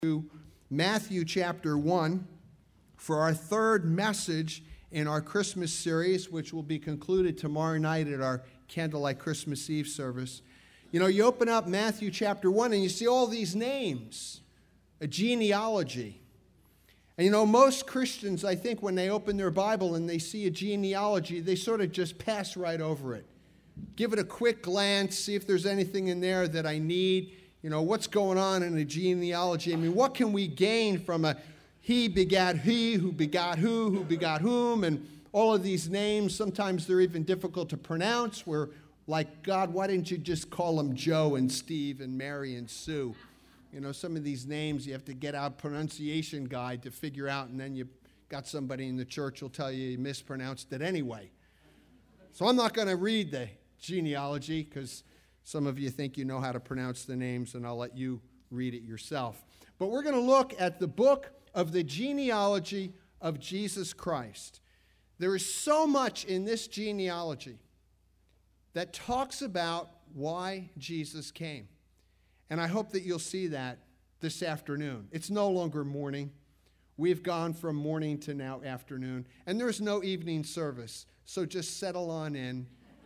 to Matthew chapter 1 for our third message in our Christmas series, which will be concluded tomorrow night at our Candlelight Christmas Eve service. You know, you open up Matthew chapter 1 and you see all these names, a genealogy. And you know, most Christians, I think, when they open their Bible and they see a genealogy, they sort of just pass right over it. Give it a quick glance, see if there's anything in there that I need. You know, what's going on in a genealogy? I mean, what can we gain from a he begat he, who begot who begot whom, and all of these names? Sometimes they're even difficult to pronounce. We're like, God, why didn't you just call them Joe and Steve and Mary and Sue? You know, some of these names you have to get out a pronunciation guide to figure out, and then you got somebody in the church who'll tell you mispronounced it anyway. So I'm not going to read the genealogy because some of you think you know how to pronounce the names, and I'll let you read it yourself. But we're going to look at the book of the genealogy of Jesus Christ. There is so much in this genealogy that talks about why Jesus came. And I hope that you'll see that this afternoon. It's no longer morning. We've gone from morning to now afternoon. And there's no evening service. So just settle on in.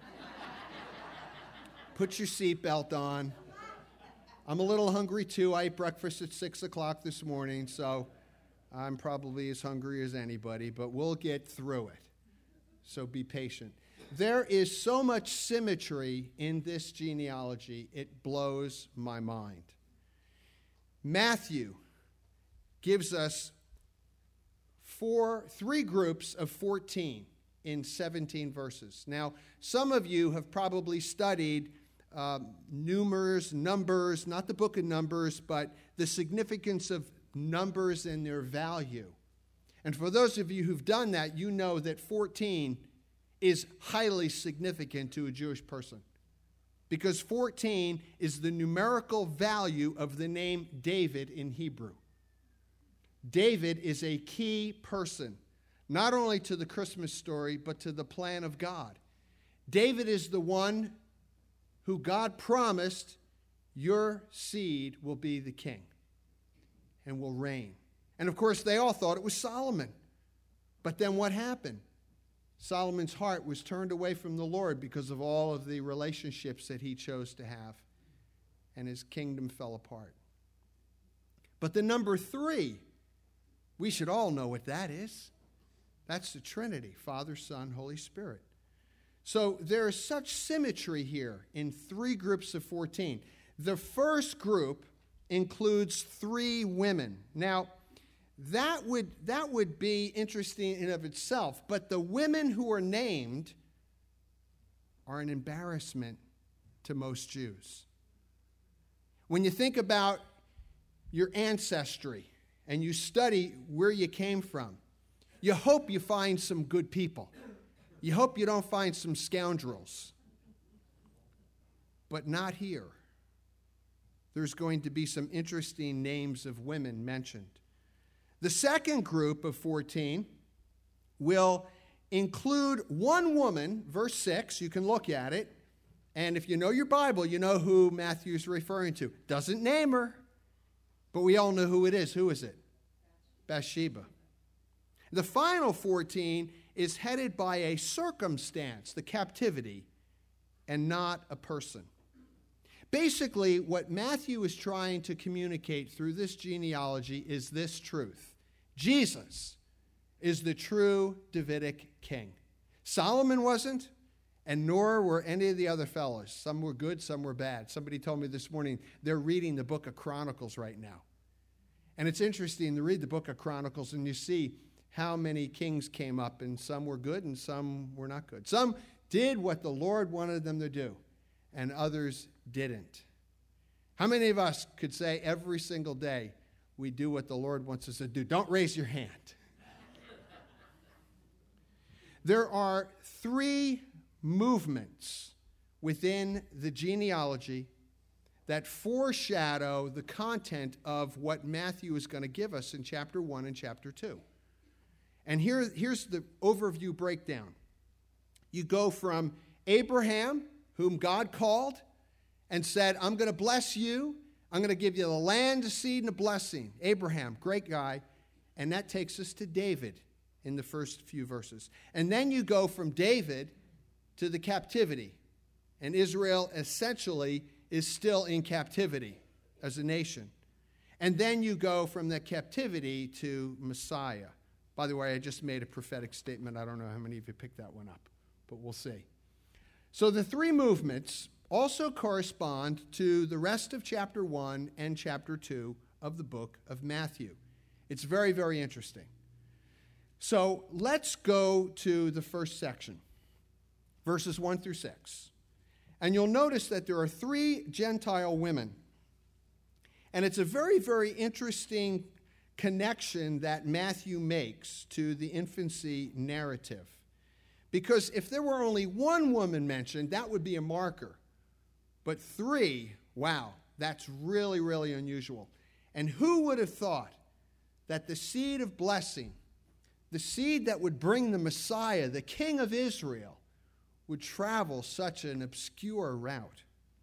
Put your seatbelt on. I'm a little hungry too. I ate breakfast at 6 o'clock this morning, so I'm probably as hungry as anybody, but we'll get through it. So be patient. There is so much symmetry in this genealogy, it blows my mind. Matthew gives us three groups of 14 in 17 verses. Now, some of you have probably studied numbers, not the book of Numbers, but the significance of numbers and their value. And for those of you who've done that, you know that 14 is highly significant to a Jewish person, because 14 is the numerical value of the name David in Hebrew. David is a key person, not only to the Christmas story, but to the plan of God. David is the one who God promised, your seed will be the king and will reign. And of course, they all thought it was Solomon. But then what happened? Solomon's heart was turned away from the Lord because of all of the relationships that he chose to have, and his kingdom fell apart. But the number 3, we should all know what that is. That's the Trinity, Father, Son, Holy Spirit. So there is such symmetry here in 3 groups of 14. The first group includes 3 women. Now, that would be interesting in and of itself, but the women who are named are an embarrassment to most Jews. When you think about your ancestry and you study where you came from, you hope you find some good people. You hope you don't find some scoundrels. But not here. There's going to be some interesting names of women mentioned. The second group of 14 will include one woman, verse 6. You can look at it. And if you know your Bible, you know who Matthew's referring to. Doesn't name her, but we all know who it is. Who is it? Bathsheba. The final 14 is headed by a circumstance, the captivity, and not a person. Basically, what Matthew is trying to communicate through this genealogy is this truth. Jesus is the true Davidic king. Solomon wasn't, and nor were any of the other fellows. Some were good, some were bad. Somebody told me this morning they're reading the book of Chronicles right now. And it's interesting to read the book of Chronicles, and you see how many kings came up, and some were good and some were not good. Some did what the Lord wanted them to do, and others didn't. How many of us could say every single day we do what the Lord wants us to do? Don't raise your hand. There are 3 movements within the genealogy that foreshadow the content of what Matthew is going to give us in chapter 1 and chapter 2. And here's the overview breakdown. You go from Abraham, whom God called and said, I'm going to bless you. I'm going to give you the land, a seed, and a blessing. Abraham, great guy. And that takes us to David in the first few verses. And then you go from David to the captivity. And Israel essentially is still in captivity as a nation. And then you go from the captivity to Messiah. By the way, I just made a prophetic statement. I don't know how many of you picked that one up, but we'll see. So the three movements also correspond to the rest of chapter 1 and chapter 2 of the book of Matthew. It's very, very interesting. So let's go to the first section, verses 1 through 6. And you'll notice that there are 3 Gentile women. And it's a very, very interesting connection that Matthew makes to the infancy narrative. Because if there were only one woman mentioned, that would be a marker. But 3, wow, that's really, really unusual. And who would have thought that the seed of blessing, the seed that would bring the Messiah, the King of Israel, would travel such an obscure route?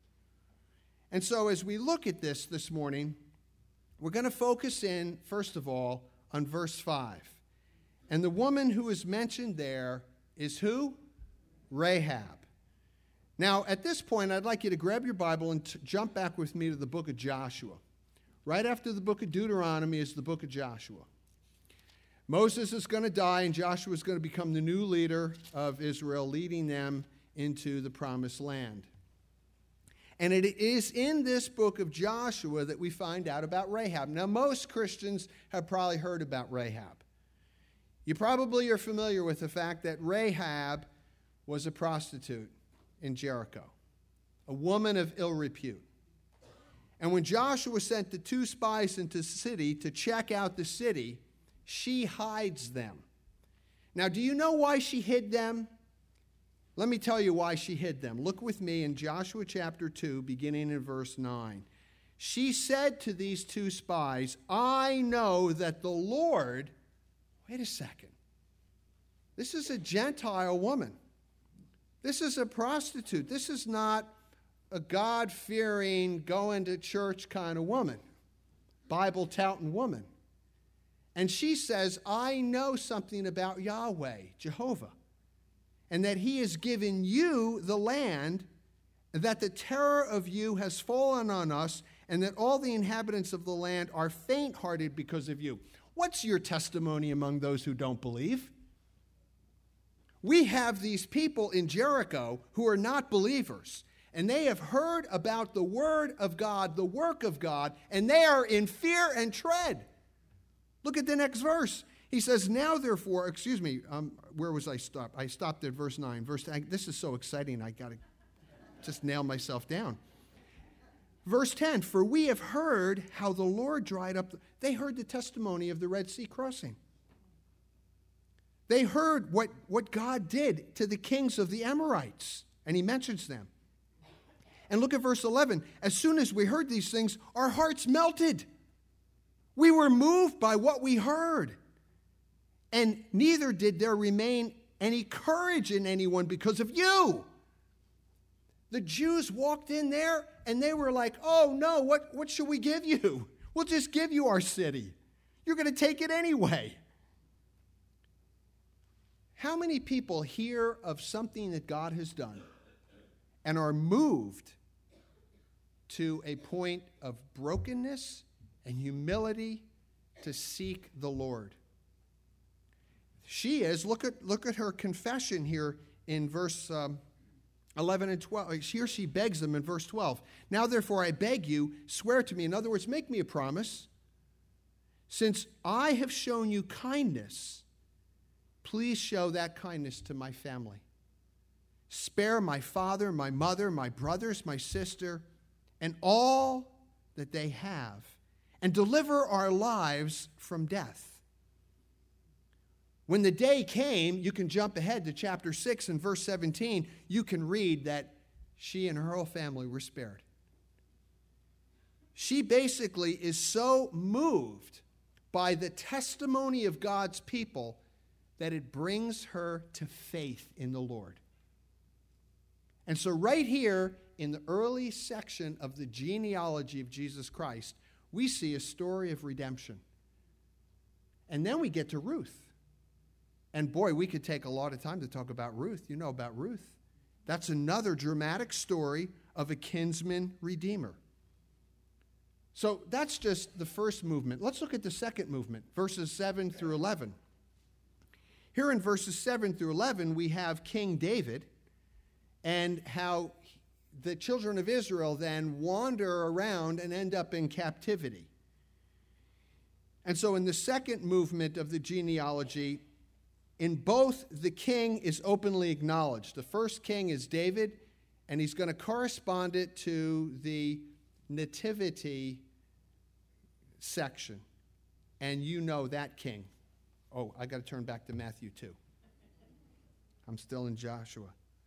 And so as we look at this morning, we're going to focus in, first of all, on verse 5. And the woman who is mentioned there is who? Rahab. Now, at this point, I'd like you to grab your Bible and jump back with me to the book of Joshua. Right after the book of Deuteronomy is the book of Joshua. Moses is going to die, and Joshua is going to become the new leader of Israel, leading them into the promised land. And it is in this book of Joshua that we find out about Rahab. Now, most Christians have probably heard about Rahab. You probably are familiar with the fact that Rahab was a prostitute in Jericho, a woman of ill repute. And when Joshua sent the 2 spies into the city to check out the city, she hides them. Now, do you know why she hid them? Let me tell you why she hid them. Look with me in Joshua chapter 2, beginning in verse 9. She said to these 2 spies, I know that the Lord... Wait a second. This is a Gentile woman. This is a prostitute. This is not a God-fearing, going to church kind of woman, Bible-touting woman. And she says, I know something about Yahweh, Jehovah, and that he has given you the land, that the terror of you has fallen on us, and that all the inhabitants of the land are faint-hearted because of you. What's your testimony among those who don't believe? We have these people in Jericho who are not believers, and they have heard about the word of God, the work of God, and they are in fear and dread. Look at the next verse. He says, now therefore, where was I stopped? I stopped at verse 9. This is so exciting, I got to just nail myself down. Verse 10, for we have heard how the Lord dried up. They heard the testimony of the Red Sea crossing. They heard what God did to the kings of the Amorites, and he mentions them. And look at verse 11. As soon as we heard these things, our hearts melted. We were moved by what we heard. And neither did there remain any courage in anyone because of you. The Jews walked in there and they were like, oh no, what should we give you? We'll just give you our city. You're going to take it anyway. How many people hear of something that God has done and are moved to a point of brokenness and humility to seek the Lord? She is, look at her confession here in verse 11 and 12. Here she begs them in verse 12. Now therefore I beg you, swear to me. In other words, make me a promise. Since I have shown you kindness, please show that kindness to my family. Spare my father, my mother, my brothers, my sister, and all that they have, and deliver our lives from death. When the day came, you can jump ahead to chapter 6 and verse 17, you can read that she and her whole family were spared. She basically is so moved by the testimony of God's people that it brings her to faith in the Lord. And so right here in the early section of the genealogy of Jesus Christ, we see a story of redemption. And then we get to Ruth. And boy, we could take a lot of time to talk about Ruth. You know about Ruth. That's another dramatic story of a kinsman redeemer. So that's just the first movement. Let's look at the second movement, verses 7 through 11. Here in verses 7 through 11, we have King David and how the children of Israel then wander around and end up in captivity. And so in the second movement of the genealogy, in both, the king is openly acknowledged. The first king is David, and he's going to correspond it to the nativity section. And you know that king. Oh, I got to turn back to Matthew 2. I'm still in Joshua.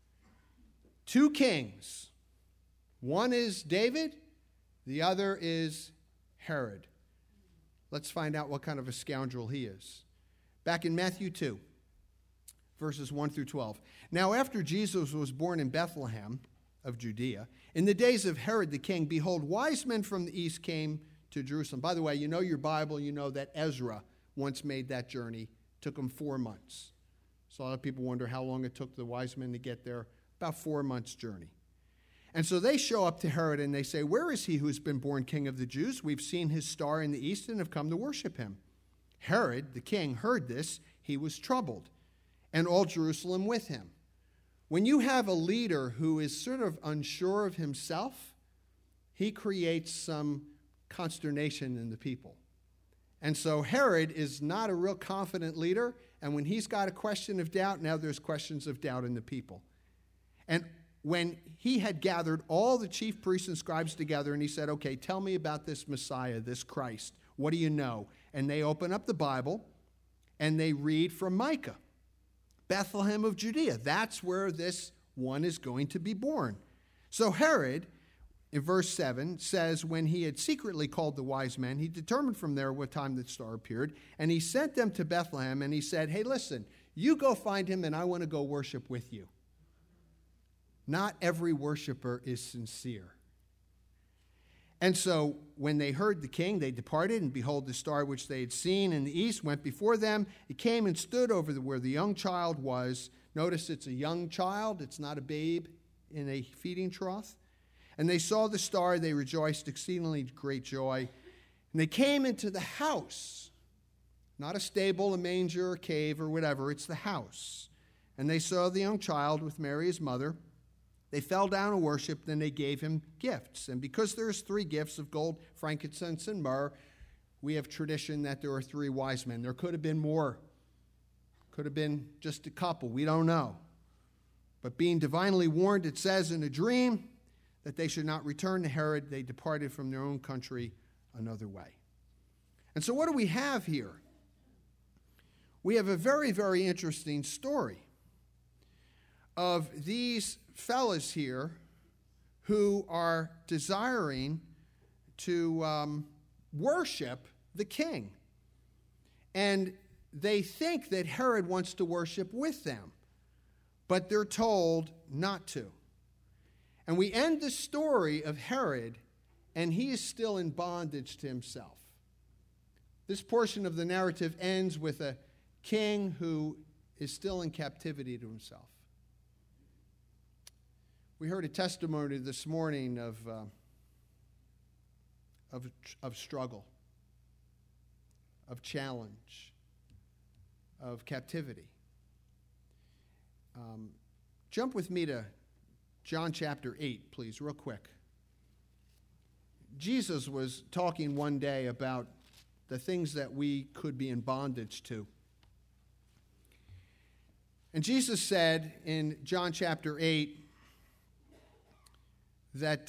Two kings. One is David, the other is Herod. Let's find out what kind of a scoundrel he is. Back in Matthew 2, verses 1 through 12. Now, after Jesus was born in Bethlehem of Judea, in the days of Herod the king, behold, wise men from the east came to Jerusalem. By the way, you know your Bible, you know that Ezra once made that journey. It took him 4 months. So a lot of people wonder how long it took the wise men to get there. About 4 months' journey. And so they show up to Herod and they say, where is he who has been born king of the Jews? We've seen his star in the east and have come to worship him. Herod, the king, heard this. He was troubled, and all Jerusalem with him. When you have a leader who is sort of unsure of himself, he creates some consternation in the people. And so Herod is not a real confident leader, and when he's got a question of doubt, now there's questions of doubt in the people. And when he had gathered all the chief priests and scribes together, and he said, okay, tell me about this Messiah, this Christ. What do you know? And they open up the Bible, and they read from Micah, Bethlehem of Judea. That's where this one is going to be born. So Herod, in verse 7, says, when he had secretly called the wise men, he determined from there what time the star appeared, and he sent them to Bethlehem, and he said, hey, listen, you go find him, and I want to go worship with you. Not every worshiper is sincere. And so when they heard the king, they departed, and behold, the star which they had seen in the east went before them. It came and stood over where the young child was. Notice it's a young child. It's not a babe in a feeding trough. And they saw the star. They rejoiced exceedingly great joy. And they came into the house. Not a stable, a manger, a cave, or whatever. It's the house. And they saw the young child with Mary, his mother. They fell down and worshiped, then they gave him gifts. And because there's 3 gifts of gold, frankincense, and myrrh, we have tradition that there are 3 wise men. There could have been more. Could have been just a couple. We don't know. But being divinely warned, it says in a dream that they should not return to Herod. They departed from their own country another way. And so what do we have here? We have a very, very interesting story of these fellas here who are desiring to worship the king. And they think that Herod wants to worship with them, but they're told not to. And we end the story of Herod, and he is still in bondage to himself. This portion of the narrative ends with a king who is still in captivity to himself. We heard a testimony this morning of struggle, of challenge, of captivity. Jump with me to John chapter 8, please, real quick. Jesus was talking one day about the things that we could be in bondage to. And Jesus said in John chapter 8, that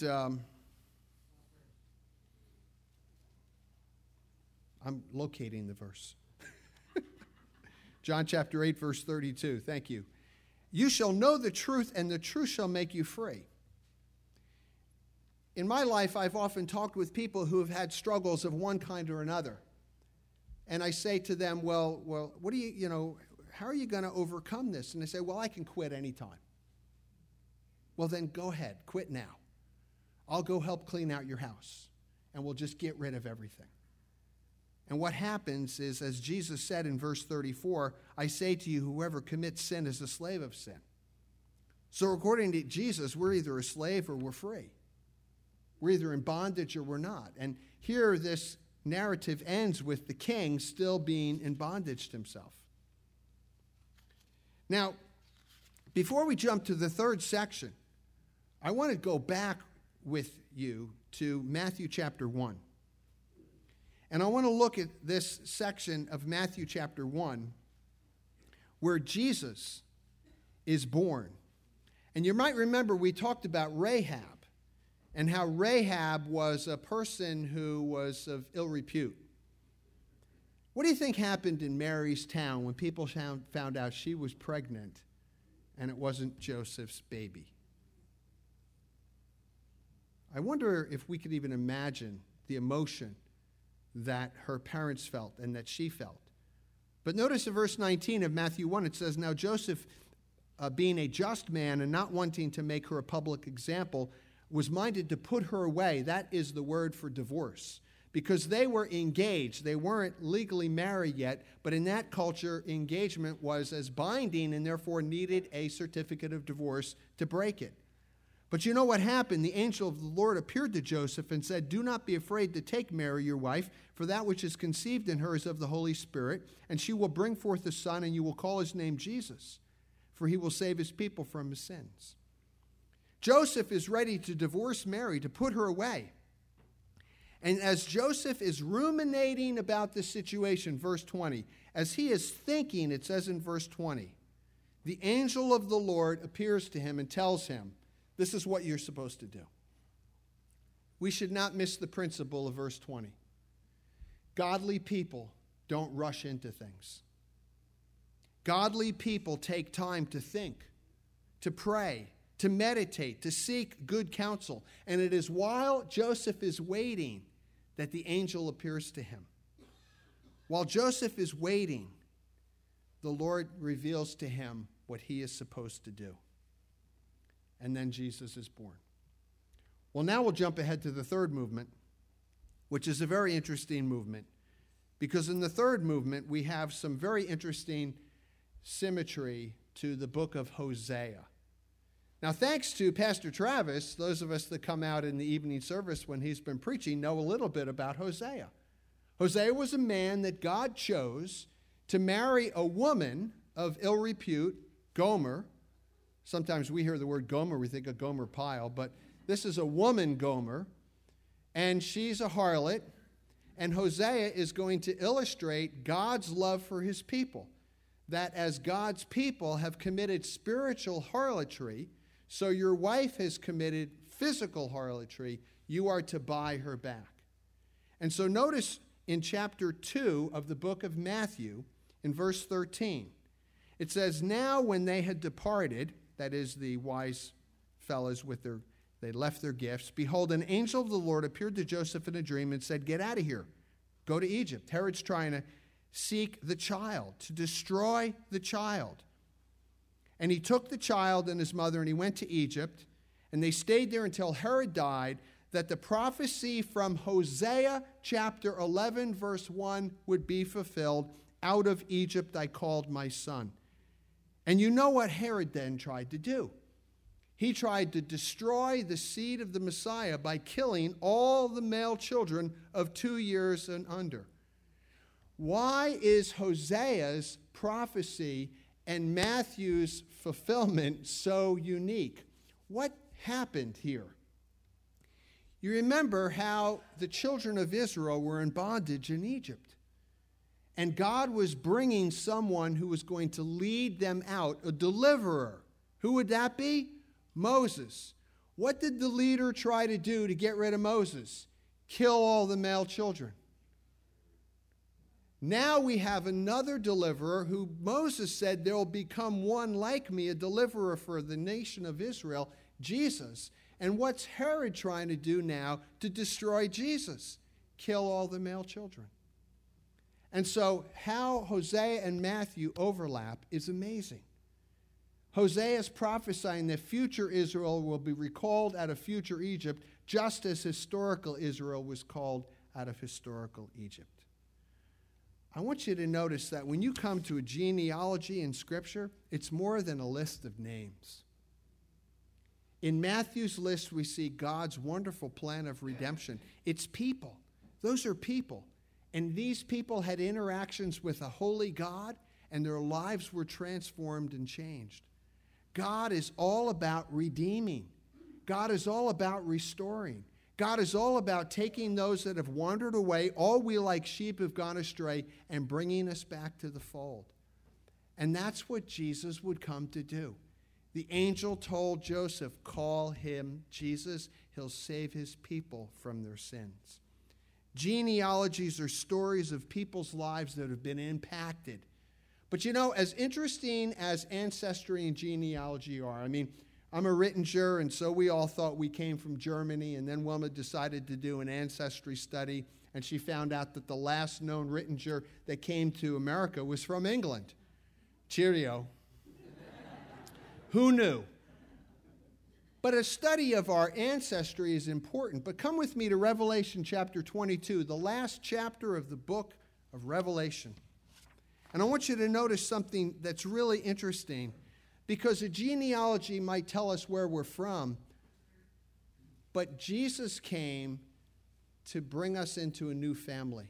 I'm locating the verse. John chapter 8, verse 32. Thank you. You shall know the truth, and the truth shall make you free. In my life, I've often talked with people who have had struggles of one kind or another. And I say to them, well, what do how are you going to overcome this? And they say, well, I can quit anytime. Well, then go ahead, quit now. I'll go help clean out your house, and we'll just get rid of everything. And what happens is, as Jesus said in verse 34, I say to you, whoever commits sin is a slave of sin. So according to Jesus, we're either a slave or we're free. We're either in bondage or we're not. And here this narrative ends with the king still being in bondage to himself. Now, before we jump to the third section, I want to go back with you to Matthew chapter 1. And I want to look at this section of Matthew chapter 1 where Jesus is born. And you might remember we talked about Rahab and how Rahab was a person who was of ill repute. What do you think happened in Mary's town when people found out she was pregnant and it wasn't Joseph's baby? I wonder if we could even imagine the emotion that her parents felt and that she felt. But notice in verse 19 of Matthew 1, it says, Now Joseph, being a just man and not wanting to make her a public example, was minded to put her away. That is the word for divorce. Because they were engaged. They weren't legally married yet, but in that culture, engagement was as binding and therefore needed a certificate of divorce to break it. But you know what happened? The angel of the Lord appeared to Joseph and said, Do not be afraid to take Mary, your wife, for that which is conceived in her is of the Holy Spirit, and she will bring forth a son, and you will call his name Jesus, for he will save his people from his sins. Joseph is ready to divorce Mary, to put her away. And as Joseph is ruminating about this situation, verse 20, as he is thinking, it says in verse 20, the angel of the Lord appears to him and tells him, this is what you're supposed to do. We should not miss the principle of verse 20. Godly people don't rush into things. Godly people take time to think, to pray, to meditate, to seek good counsel. And it is while Joseph is waiting that the angel appears to him. While Joseph is waiting, the Lord reveals to him what he is supposed to do. And then Jesus is born. Well, now we'll jump ahead to the third movement, which is a very interesting movement. Because in the third movement, we have some very interesting symmetry to the book of Hosea. Now, thanks to Pastor Travis, those of us that come out in the evening service when he's been preaching know a little bit about Hosea. Hosea was a man that God chose to marry a woman of ill repute, Gomer. Sometimes we hear the word Gomer, we think of Gomer Pyle, but this is a woman, Gomer, and she's a harlot, and Hosea is going to illustrate God's love for his people, that as God's people have committed spiritual harlotry, so your wife has committed physical harlotry, you are to buy her back. And so notice in chapter 2 of the book of Matthew, in verse 13, it says, Now when they had departed, that is the wise fellows they left their gifts, behold, an angel of the Lord appeared to Joseph in a dream and said, Get out of here, go to Egypt. Herod's trying to seek the child, to destroy the child. And he took the child and his mother and he went to Egypt, and they stayed there until Herod died, that the prophecy from Hosea chapter 11 verse 1 would be fulfilled. Out of Egypt I called my son. And you know what Herod then tried to do. He tried to destroy the seed of the Messiah by killing all the male children of 2 years and under. Why is Hosea's prophecy and Matthew's fulfillment so unique? What happened here? You remember how the children of Israel were in bondage in Egypt. And God was bringing someone who was going to lead them out, a deliverer. Who would that be? Moses. What did the leader try to do to get rid of Moses? Kill all the male children. Now we have another deliverer who Moses said there will become one like me, a deliverer for the nation of Israel, Jesus. And what's Herod trying to do now to destroy Jesus? Kill all the male children. And so how Hosea and Matthew overlap is amazing. Hosea is prophesying that future Israel will be recalled out of future Egypt just as historical Israel was called out of historical Egypt. I want you to notice that when you come to a genealogy in Scripture, it's more than a list of names. In Matthew's list, we see God's wonderful plan of redemption. It's people. Those are people. And these people had interactions with a holy God, and their lives were transformed and changed. God is all about redeeming. God is all about restoring. God is all about taking those that have wandered away, all we like sheep have gone astray, and bringing us back to the fold. And that's what Jesus would come to do. The angel told Joseph, call him Jesus. He'll save his people from their sins. Genealogies are stories of people's lives that have been impacted. But you know, as interesting as ancestry and genealogy are, I'm a Rittinger, and so we all thought we came from Germany, and then Wilma decided to do an ancestry study, and she found out that the last known Rittinger that came to America was from England. Cheerio. Who knew? But a study of our ancestry is important. But come with me to Revelation chapter 22, the last chapter of the book of Revelation. And I want you to notice something that's really interesting, because a genealogy might tell us where we're from, but Jesus came to bring us into a new family,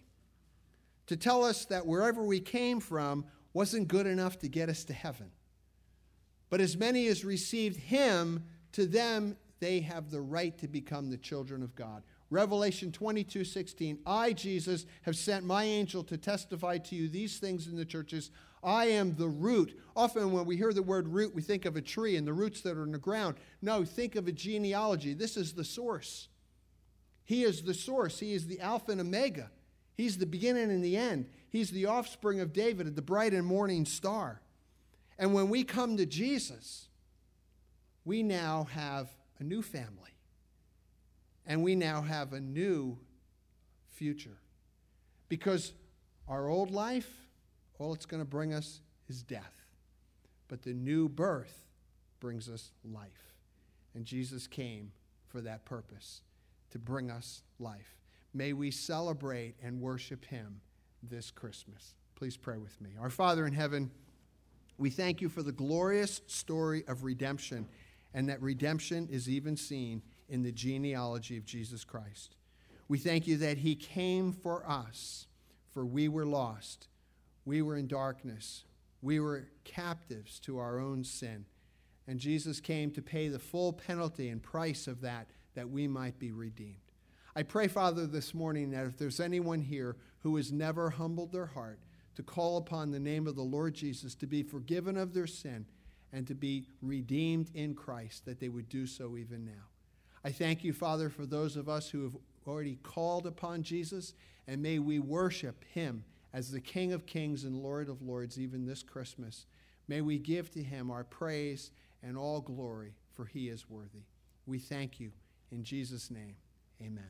to tell us that wherever we came from wasn't good enough to get us to heaven. But as many as received him, to them they have the right to become the children of God. Revelation 22:16, I, Jesus, have sent my angel to testify to you these things in the churches. I am the root. Often when we hear the word root, we think of a tree and the roots that are in the ground. No, think of a genealogy. This is the source. He is the source. He is the Alpha and Omega. He's the beginning and the end. He's the offspring of David, the bright and morning star. And when we come to Jesus, we now have a new family. And we now have a new future. Because our old life, all it's going to bring us is death. But the new birth brings us life. And Jesus came for that purpose, to bring us life. May we celebrate and worship him this Christmas. Please pray with me. Our Father in heaven, we thank you for the glorious story of redemption, and that redemption is even seen in the genealogy of Jesus Christ. We thank you that he came for us, for we were lost. We were in darkness. We were captives to our own sin. And Jesus came to pay the full penalty and price of that we might be redeemed. I pray, Father, this morning that if there's anyone here who has never humbled their heart to call upon the name of the Lord Jesus, to be forgiven of their sin and to be redeemed in Christ, that they would do so even now. I thank you, Father, for those of us who have already called upon Jesus, and may we worship him as the King of Kings and Lord of Lords even this Christmas. May we give to him our praise and all glory, for he is worthy. We thank you. In Jesus' name, amen.